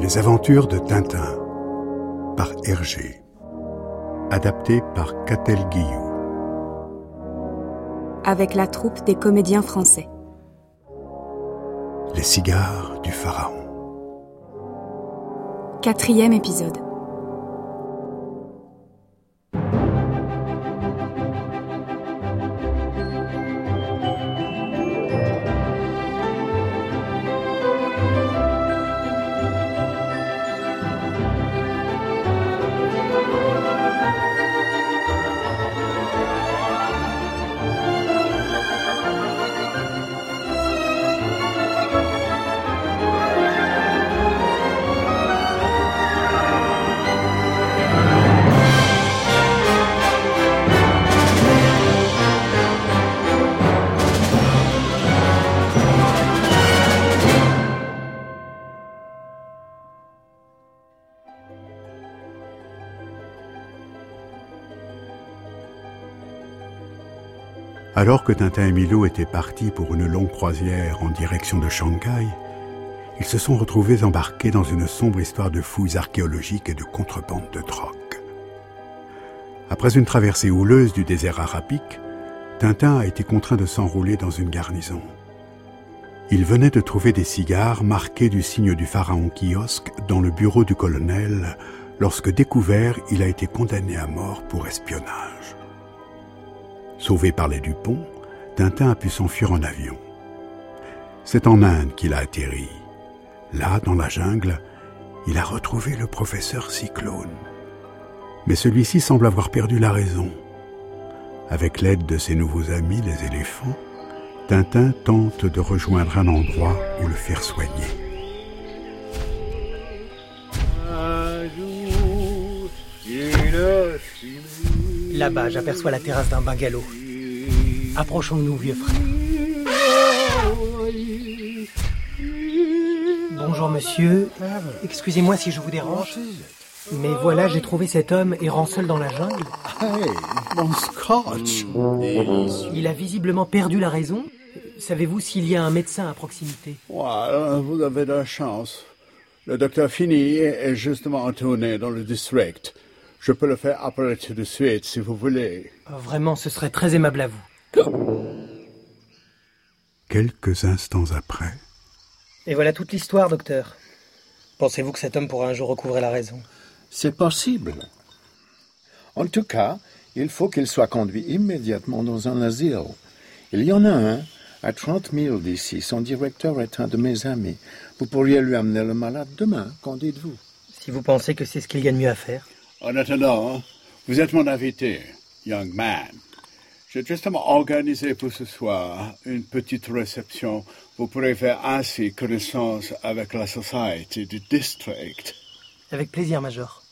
Les aventures de Tintin par Hergé. Adapté par Catel Guillou. Avec la troupe des comédiens français. Les cigares du pharaon. 4e épisode. Alors que Tintin et Milou étaient partis pour une longue croisière en direction de Shanghai, ils se sont retrouvés embarqués dans une sombre histoire de fouilles archéologiques et de contrebande de drogue. Après une traversée houleuse du désert arabique, Tintin a été contraint de s'enrouler dans une garnison. Il venait de trouver des cigares marqués du signe du pharaon kiosque dans le bureau du colonel. Lorsque découvert, il a été condamné à mort pour espionnage. Sauvé par les Dupont, Tintin a pu s'enfuir en avion. C'est en Inde qu'il a atterri. Là, dans la jungle, il a retrouvé le professeur Cyclone. Mais celui-ci semble avoir perdu la raison. Avec l'aide de ses nouveaux amis, les éléphants, Tintin tente de rejoindre un endroit où le faire soigner. Là-bas, j'aperçois la terrasse d'un bungalow. Approchons-nous, vieux frère. Bonjour, monsieur. Excusez-moi si je vous dérange. Mais voilà, j'ai trouvé cet homme errant seul dans la jungle. Hey, mon scotch. Il a visiblement perdu la raison. Savez-vous s'il y a un médecin à proximité? Ouais, vous avez de la chance. Le docteur Finney est justement en tournée dans le district. Je peux le faire appeler tout de suite, si vous voulez. Vraiment, ce serait très aimable à vous. Quelques instants après... Et voilà toute l'histoire, docteur. Pensez-vous que cet homme pourra un jour recouvrer la raison? C'est possible. En tout cas, il faut qu'il soit conduit immédiatement dans un asile. Il y en a un à 30 000 d'ici. Son directeur est un de mes amis. Vous pourriez lui amener le malade demain, qu'en dites-vous? Si vous pensez que c'est ce qu'il y a de mieux à faire. En attendant, vous êtes mon invité, young man. J'ai justement organisé pour ce soir une petite réception. Vous pourrez faire ainsi connaissance avec la société du district. Avec plaisir, Major.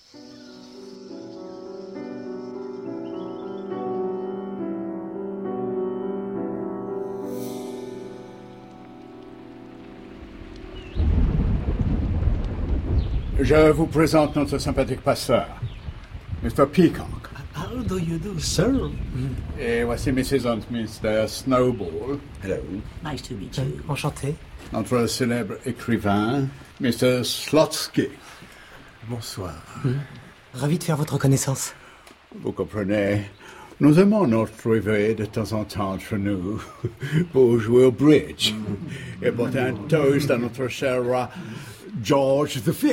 Je vous présente notre sympathique pasteur, Mr. Peacock. How do you do, sir? Et voici Mrs. and Mr. Snowball. Hello. Nice to meet you. Enchanté. Notre célèbre écrivain, Mr. Slotsky. Bonsoir. Ravi de faire votre connaissance. Vous comprenez, nous aimons notre réveil de temps en temps entre nous pour jouer au bridge et porter un toast à notre cher roi George V.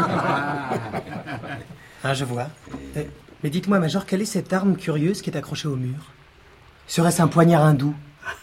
Ah, je vois. Mais dites-moi, Major, quelle est cette arme curieuse qui est accrochée au mur? Serait-ce un poignard hindou?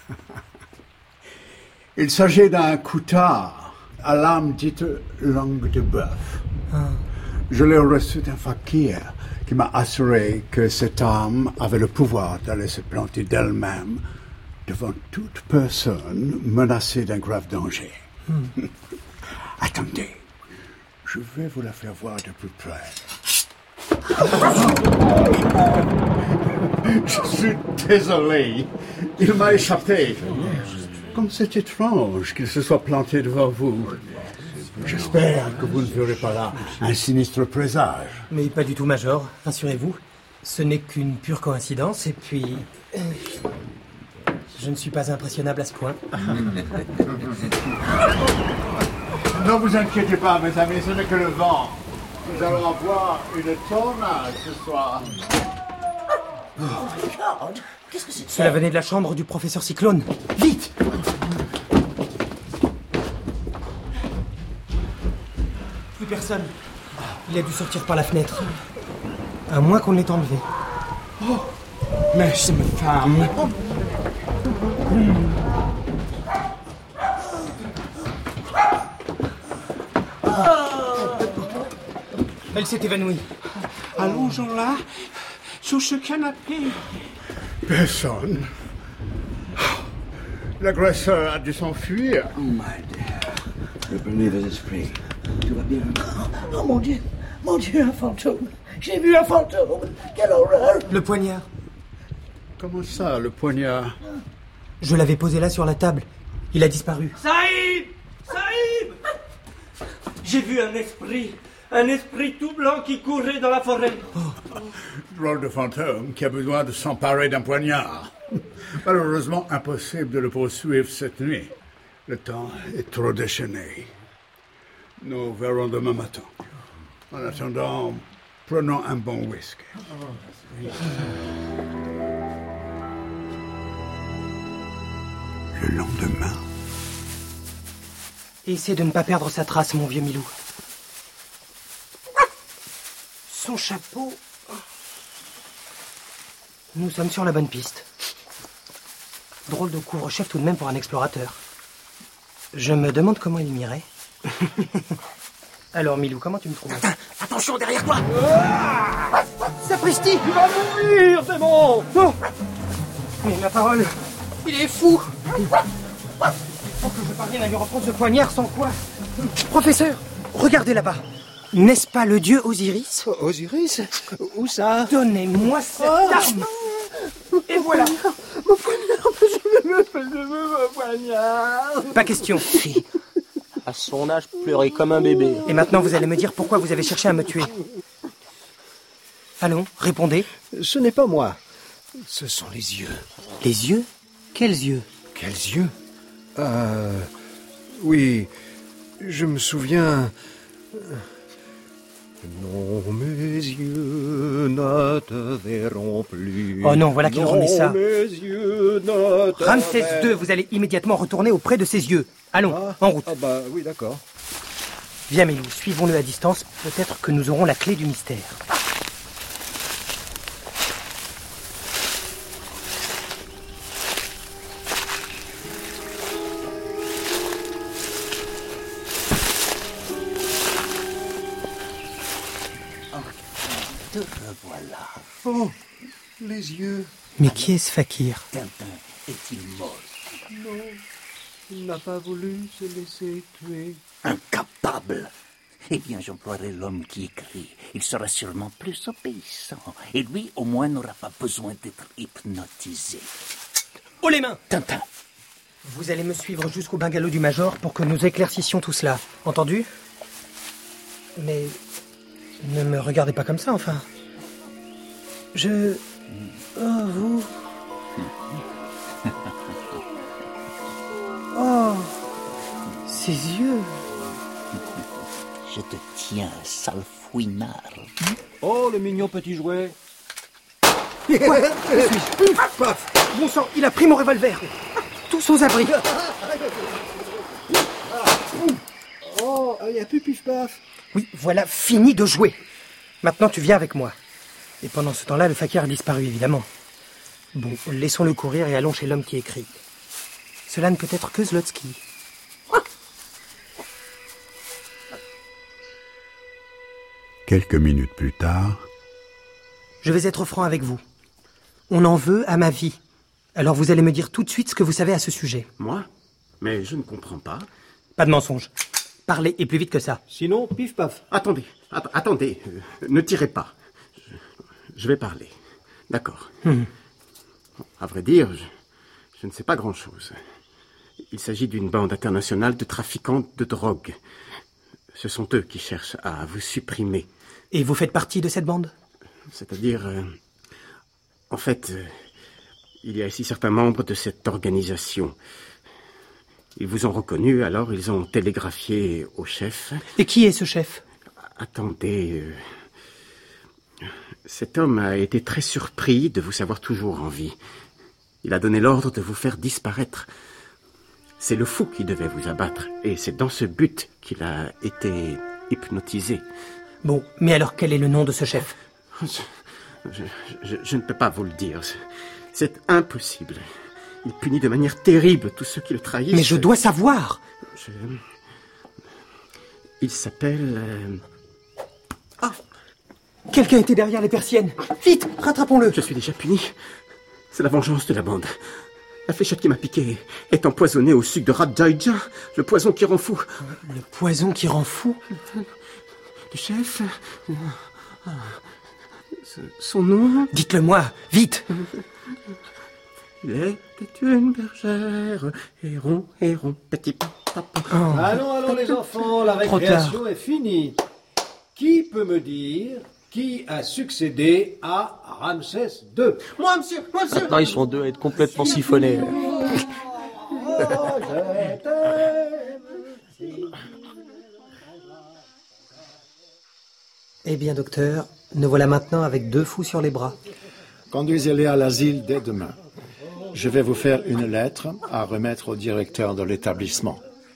Il s'agit d'un coutard à lame dite langue de bœuf. Je l'ai reçu d'un fakir qui m'a assuré que cette arme avait le pouvoir d'aller se planter d'elle-même devant toute personne menacée d'un grave danger. Attendez, je vais vous la faire voir de plus près. Je suis désolé, il m'a échappé. Comme c'est étrange qu'il se soit planté devant vous. J'espère que vous ne verrez pas là un sinistre présage. Mais pas du tout, Major, rassurez-vous. Ce n'est qu'une pure coïncidence, et puis... Je ne suis pas impressionnable à ce point. Ne vous inquiétez pas, mes amis, ce n'est que le vent. Nous allons avoir une tornade ce soir. Qu'est-ce que c'est que ça? Cela venait de la chambre du professeur Cyclone. Vite! Plus personne. Il a dû sortir par la fenêtre. À moins qu'on l'ait enlevé. Mais c'est ma femme. Elle s'est évanouie. Allongeons-la sur ce canapé. Personne. L'agresseur a dû s'enfuir. Oh, my dear. Le believer's esprit. Tout va bien. Oh, mon Dieu, un fantôme. J'ai vu un fantôme. Quelle horreur. Le poignard. Comment ça, le poignard? Je l'avais posé là sur la table. Il a disparu. Saïb! Saïb! J'ai vu un esprit tout blanc qui courait dans la forêt. Drôle de fantôme qui a besoin de s'emparer d'un poignard. Malheureusement, impossible de le poursuivre cette nuit. Le temps est trop déchaîné. Nous verrons demain matin. En attendant, prenons un bon whisky. Le lendemain, Essaie de ne pas perdre sa trace, mon vieux Milou. Son chapeau... Nous sommes sur la bonne piste. Drôle de couvre-chef tout de même pour un explorateur. Je me demande comment il m'irait. Alors, Milou, comment tu me trouves? Attention, derrière toi. Sapristi! Tu vas mourir, démon! Oh! Mais ma parole, il est fou! Faut que je parvienne à lui reprendre ce poignard sans quoi? Professeur, regardez là-bas. N'est-ce pas le dieu Osiris? Osiris? Où ça? Donnez-moi cette arme! Et voilà! Mon poignard. Pas question. Si. À son âge, pleurer comme un bébé. Et maintenant, vous allez me dire pourquoi vous avez cherché à me tuer. Allons, répondez. Ce n'est pas moi. Ce sont les yeux. Les yeux? Quels yeux? Quels yeux? Oui, je me souviens. Non, mes yeux ne te verront plus. Oh non, voilà qu'il remet ça. Mes yeux ne te Ramsès II, vous allez immédiatement retourner auprès de ses yeux. Allons, en route. Ah bah oui, d'accord. Viens, Milou, suivons-le à distance. Peut-être que nous aurons la clé du mystère. Te revoilà. Oh, les yeux. Mais qui est ce fakir? Tintin est-il mort? Non, il n'a pas voulu se laisser tuer. Incapable. Eh bien, j'emploierai l'homme qui écrit. Il sera sûrement plus obéissant. Et lui, au moins, n'aura pas besoin d'être hypnotisé. Haut les mains! Tintin. Vous allez me suivre jusqu'au bungalow du Major pour que nous éclaircissions tout cela. Entendu? Mais... ne me regardez pas comme ça, enfin. Oh, vous... Oh... Ses yeux... Je te tiens, sale fouinard. Oh, le mignon petit jouet. Bon sang, il a pris mon revolver. Tous aux abris. Oh, il n'y a plus pif-paf. Oui, voilà, fini de jouer. Maintenant, tu viens avec moi. Et pendant ce temps-là, le fakir a disparu, évidemment. Bon, laissons-le courir et allons chez l'homme qui écrit. Cela ne peut être que Zlotsky. quelques minutes plus tard, Je vais être franc avec vous. On en veut à ma vie. Alors vous allez me dire tout de suite ce que vous savez à ce sujet. Moi? Mais je ne comprends pas. Pas de mensonge. Parlez, et plus vite que ça. Sinon, pif paf. Attendez, attendez, ne tirez pas. Je vais parler. D'accord. À vrai dire, je ne sais pas grand-chose. Il s'agit d'une bande internationale de trafiquants de drogue. Ce sont eux qui cherchent à vous supprimer. Et vous faites partie de cette bande? C'est-à-dire... en fait, Il y a ici certains membres de cette organisation. Ils vous ont reconnu, alors ils ont télégraphié au chef. Et qui est ce chef? Attendez... Cet homme a été très surpris de vous savoir toujours en vie. Il a donné l'ordre de vous faire disparaître. C'est le fou qui devait vous abattre, et c'est dans ce but qu'il a été hypnotisé. Bon, mais alors quel est le nom de ce chef? Je ne peux pas vous le dire. C'est impossible. Il punit de manière terrible tous ceux qui le trahissent. Mais je dois savoir. Il s'appelle... Ah! Quelqu'un était derrière les persiennes. Vite, rattrapons-le. Je suis déjà puni. C'est la vengeance de la bande. La fléchette qui m'a piqué est empoisonnée au sucre de Radjaïdja, le poison qui rend fou. Le poison qui rend fou? Le chef... Son nom... Dites-le-moi, vite. Il était une bergère, héron, petit papa. Oh. Allons, les enfants, la récréation est finie. Qui peut me dire qui a succédé à Ramsès II? Moi, monsieur. Maintenant, ils sont deux à être complètement siphonnés. Eh bien, docteur, nous voilà maintenant avec 2 fous sur les bras. Conduisez-les à l'asile dès demain. Je vais vous faire une lettre à remettre au directeur de l'établissement.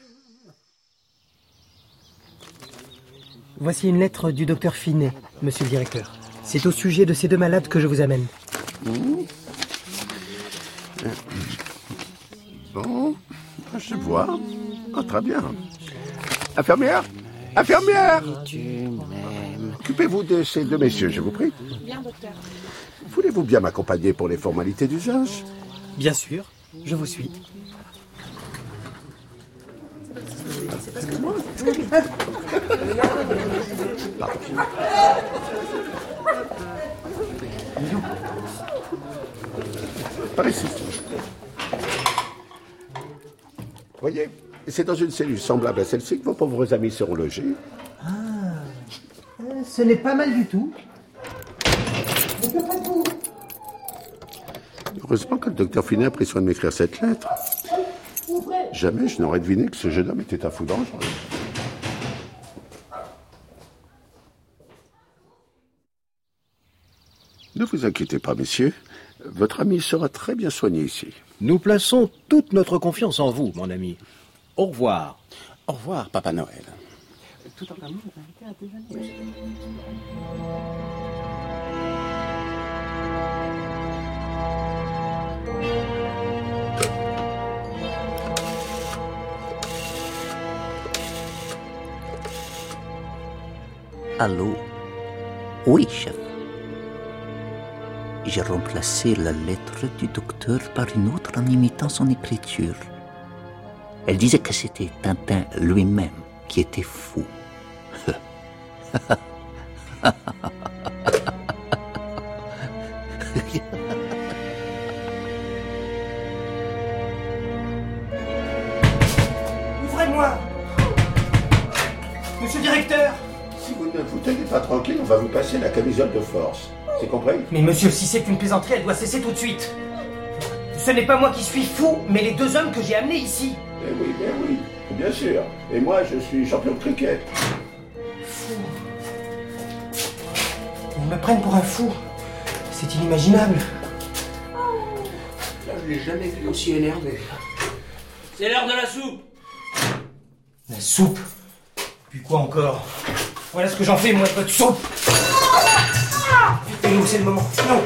Voici une lettre du docteur Finet, monsieur le directeur. C'est au sujet de ces 2 malades que je vous amène. Bon, je vois. Oh, très bien. Infirmière! Occupez-vous de ces 2 messieurs, je vous prie. Bien, docteur. Voulez-vous bien m'accompagner pour les formalités d'usage? Bien sûr, je vous suis. Par ici. Voyez, c'est dans une cellule semblable à celle-ci que vos pauvres amis seront logés. Ce n'est pas mal du tout. Heureusement que le docteur Finet a pris soin de m'écrire cette lettre. Jamais je n'aurais deviné que ce jeune homme était un fou dangereux. Ne vous inquiétez pas, messieurs. Votre ami sera très bien soigné ici. Nous plaçons toute notre confiance en vous, mon ami. Au revoir. Au revoir, Papa Noël. Tout en amour, invité à déjeuner. Allô? Oui, chef. J'ai remplacé la lettre du docteur par une autre en imitant son écriture. Elle disait que c'était Tintin lui-même qui était fou. Ouvrez-moi! Monsieur le directeur! Si vous ne vous tenez pas tranquille, on va vous passer la camisole de force. C'est compris? Mais monsieur, si c'est une plaisanterie, elle doit cesser tout de suite. Ce n'est pas moi qui suis fou, mais les 2 hommes que j'ai amenés ici. Eh oui, bien sûr. Et moi, je suis champion de cricket. Fou. Ils me prennent pour un fou. C'est inimaginable. Je l'ai jamais vu aussi énervé. C'est l'heure de la soupe. La soupe? Puis quoi encore? Voilà ce que j'en fais, moi, de votre soupe. Et où c'est le moment? Non.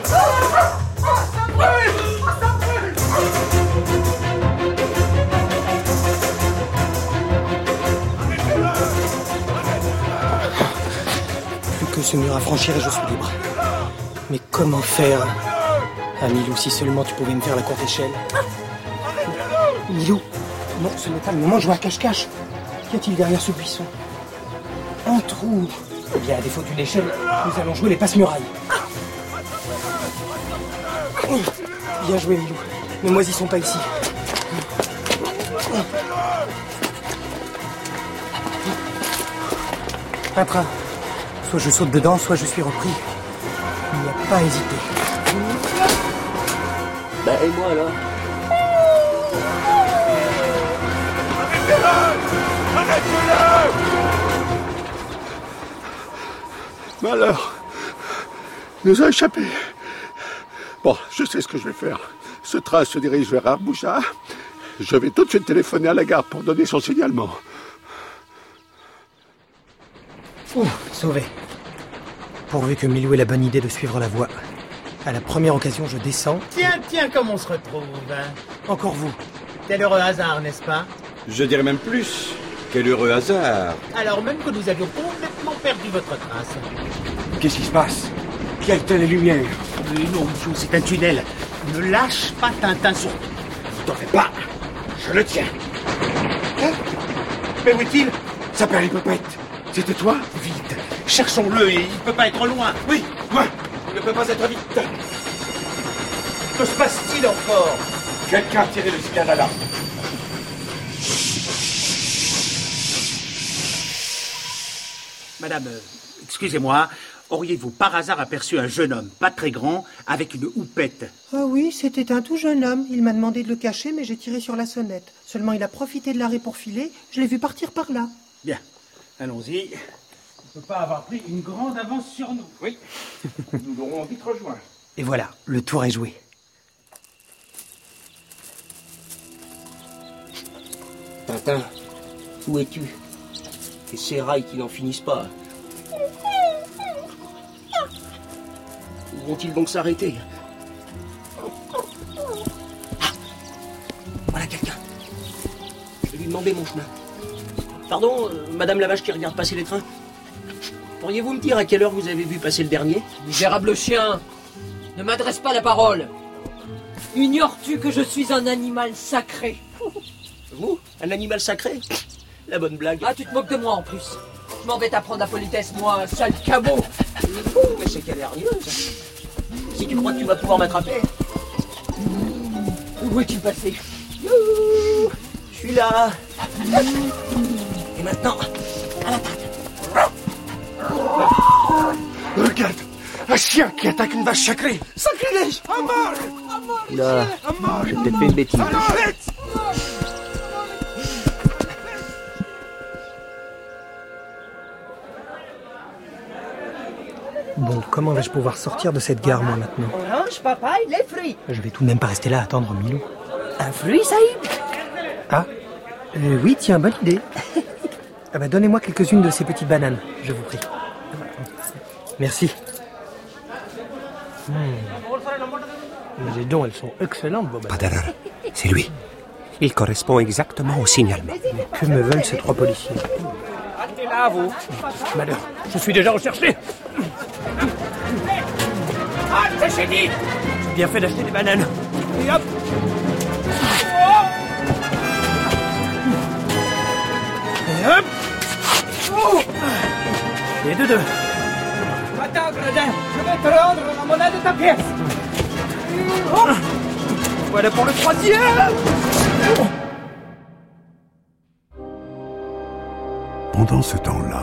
Plus que ce mur à franchir et je suis libre. Mais comment faire? Ah, Milou, si seulement tu pouvais me faire la courte échelle. Milou, non, ce n'est pas le moment de jouer à cache-cache. Qu'y a-t-il derrière ce buisson? Un trou. Eh bien, à défaut d'une échelle, nous allons jouer les passe-murailles. Bien joué, Milou. Ne moisissons pas ici. Un train. Soit je saute dedans, soit je suis repris. Il n'y a pas à hésiter. Bah, et moi alors? Arrêtez-le! Malheur nous a échappé. Bon, je sais ce que je vais faire. Ce train se dirige vers Arboucha. Je vais tout de suite téléphoner à la gare pour donner son signalement. Sauvé. Pourvu que Milou ait la bonne idée de suivre la voie. À la première occasion, je descends. Tiens, comme on se retrouve, hein. Encore vous. Quel heureux hasard, n'est-ce pas? Je dirais même plus. Quel heureux hasard. Alors même que nous avions complètement perdu votre trace. Qu'est-ce qui se passe? Qui a éteint les lumières? Non, Michou, c'est un tunnel. Ne lâche pas Tintin sur... T'en fais pas. Je le tiens. Hein? Mais où est-il? Ça perd les popettes. C'était toi? Vite, cherchons-le, il peut pas être loin. Oui, moi. Il ne peut pas être vite. Que se passe-t-il encore? Quelqu'un a tiré le signal d'alarme. Madame, excusez-moi, auriez-vous par hasard aperçu un jeune homme, pas très grand, avec une houppette? Ah oui, c'était un tout jeune homme. Il m'a demandé de le cacher, mais j'ai tiré sur la sonnette. Seulement, il a profité de l'arrêt pour filer. Je l'ai vu partir par là. Bien, allons-y. On ne peut pas avoir pris une grande avance sur nous. Oui, nous l'aurons vite rejoint. Et voilà, le tour est joué. Tintin, où es-tu? Et ces rails qui n'en finissent pas. Où vont-ils donc s'arrêter? Ah, voilà quelqu'un. Je vais lui demander mon chemin. Pardon, madame la vache qui regarde passer les trains. Pourriez-vous me dire à quelle heure vous avez vu passer le dernier? Misérable chien, ne m'adresse pas la parole. Ignores-tu que je suis un animal sacré? Vous? Un animal sacré? La bonne blague. Ah, tu te moques de moi en plus. Je m'en vais t'apprendre la politesse, moi, sale cabot. Mais c'est qu'elle est hargneuse. Si tu crois que tu vas pouvoir m'attraper. Où es-tu passé? Je suis là. Et maintenant, à l'attaque. Regarde, un chien qui attaque une vache sacrée. Sacrilège! À mort! Là, j'ai peut-être fait une bêtise. Arrête! Bon, comment vais-je pouvoir sortir de cette gare, moi, maintenant? Orange, papaye, les fruits. Je vais tout de même pas rester là à attendre Milou. Un fruit, Saïd? Ah, oui, tiens, bonne idée. Ah bah, donnez-moi quelques-unes de ces petites bananes, je vous prie. Merci. Mais les dons, elles sont excellentes, Bob. Pas d'erreur. C'est lui. Il correspond exactement au signalement. Mais que me veulent ces trois policiers? Restez là, vous. Malheur, je suis déjà recherché. Ah, c'est génie. J'ai bien fait d'acheter des bananes. Et hop. Et hop. Et de deux. Attends, Gredin, je vais te rendre la monnaie de ta pièce. Voilà pour le troisième. Pendant ce temps-là,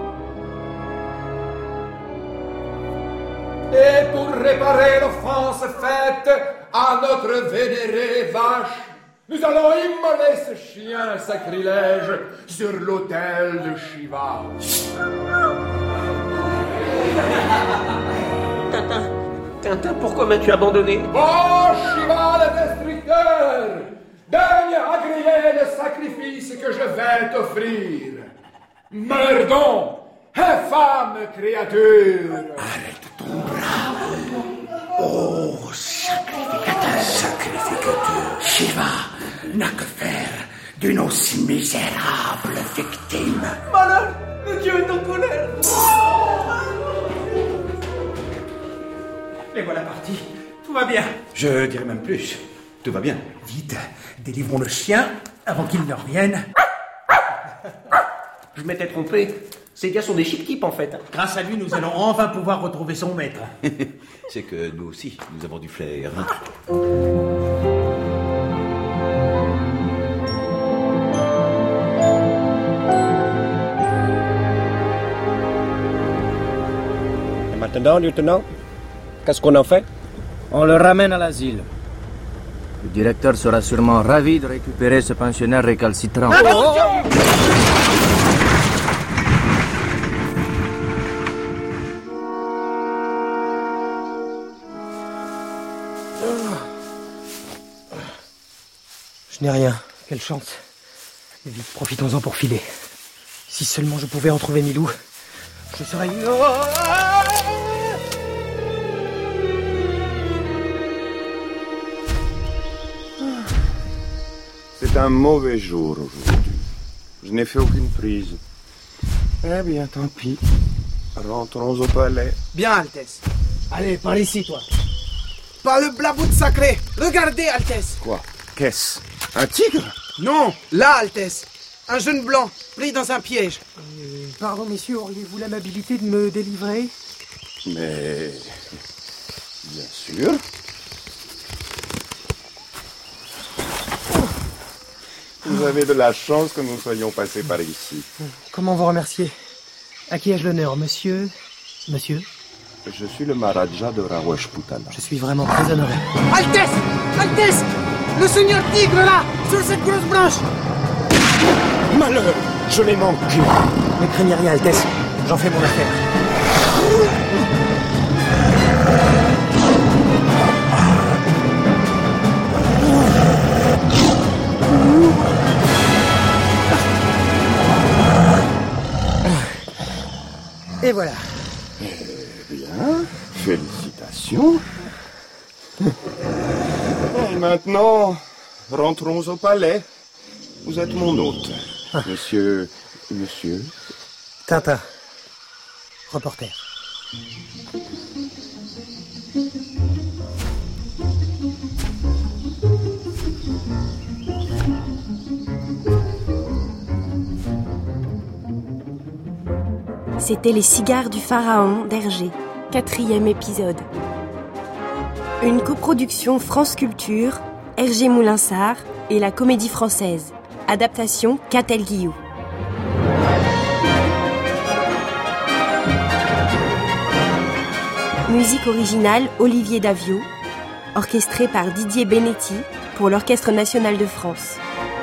et pour réparer l'offense faite à notre vénérée vache, nous allons immoler ce chien sacrilège sur l'autel de Shiva. Tintin, pourquoi m'as-tu abandonné? Oh, Shiva le destructeur, daigne agréer le sacrifice que je vais t'offrir. Meurs donc, infâme créature! Arrête ton bras. Oh, sacrificateur. Shiva n'a que faire d'une aussi misérable victime. Malheur, le Dieu est en colère. Les voilà partis. Tout va bien. Je dirais même plus. Tout va bien. Vite, délivrons le chien avant qu'il ne revienne. Je m'étais trompé. Ces gars sont des chic-types en fait. Grâce à lui, nous allons enfin pouvoir retrouver son maître. C'est que nous aussi, nous avons du flair. Et maintenant, lieutenant, qu'est-ce qu'on en fait? On le ramène à l'asile. Le directeur sera sûrement ravi de récupérer ce pensionnaire récalcitrant. Je n'ai rien. Quelle chance. Vite, profitons-en pour filer. Si seulement je pouvais en trouver Milou, je serais... C'est un mauvais jour aujourd'hui. Je n'ai fait aucune prise. Eh bien, tant pis. Rentrons au palais. Bien, Altesse. Allez, par ici, toi. Pas le blabout sacré. Regardez, Altesse. Quoi? Qu'est-ce? Un tigre? Non, là, Altesse. Un jeune blanc, pris dans un piège. Pardon, messieurs, auriez-vous l'amabilité de me délivrer? Mais... bien sûr. Vous avez de la chance que nous soyons passés par ici. Comment vous remercier? À qui ai-je l'honneur, monsieur? Monsieur? Je suis le Maharaja de Rawashputana. Je suis vraiment très honoré. Altesse! Altesse! Le seigneur tigre, là! Sur cette grosse branche! Malheur! Je l'ai manqué! Ne craignez rien, Altesse. J'en fais mon affaire. Et voilà. Eh bien, félicitations. Et maintenant, rentrons au palais. Vous êtes mon hôte. Monsieur... Tintin. Reporter. C'était Les Cigares du Pharaon d'Hergé, 4e épisode. Une coproduction France Culture, Hergé Moulinsart et la Comédie Française. Adaptation Catel Guillou. Musique originale Olivier Daviau, orchestrée par Didier Benetti pour l'Orchestre National de France.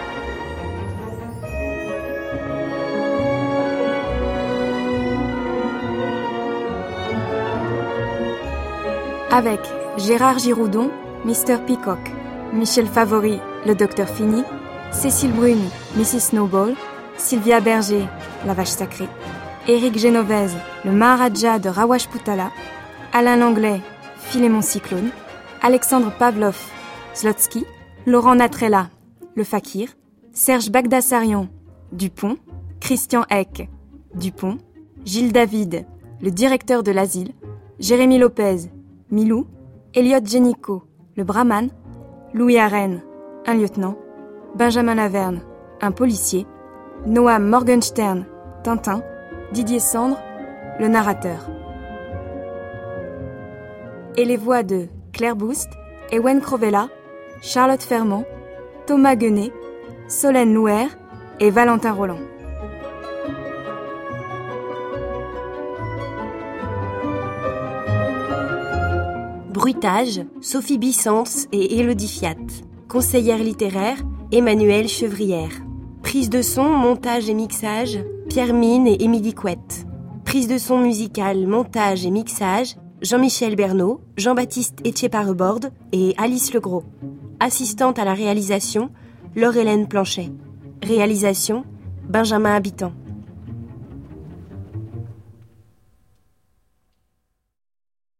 Avec Gérard Giroudon, Mr. Peacock, Michel Favori, le Docteur Fini, Cécile Brune, Mrs. Snowball, Sylvia Berger, la vache sacrée, Éric Genovese, le Maharaja de Rawashputana, Alain Langlais, Philémon Cyclone, Alexandre Pavlov, Zlotsky, Laurent Natrella, le Fakir, Serge Bagdasarian, Dupont, Christian Eck, Dupont, Gilles David, le directeur de l'asile, Jérémy Lopez, Milou, Elliot Génico, le brahman, Louis Arène, un lieutenant, Benjamin Laverne, un policier, Noam Morgenstern, Tintin, Didier Sandre, le narrateur. Et les voix de Claire Boust, Ewen Crovella, Charlotte Fermant, Thomas Guenet, Solène Louer et Valentin Roland. Bruitage, Sophie Bissens et Élodie Fiat. Conseillère littéraire, Emmanuelle Chevrière. Prise de son, montage et mixage, Pierre Mine et Émilie Couette. Prise de son musicale, montage et mixage, Jean-Michel Bernot, Jean-Baptiste Etcheparreborde et Alice Legros. Assistante à la réalisation, Laure-Hélène Planchet. Réalisation, Benjamin Habitant.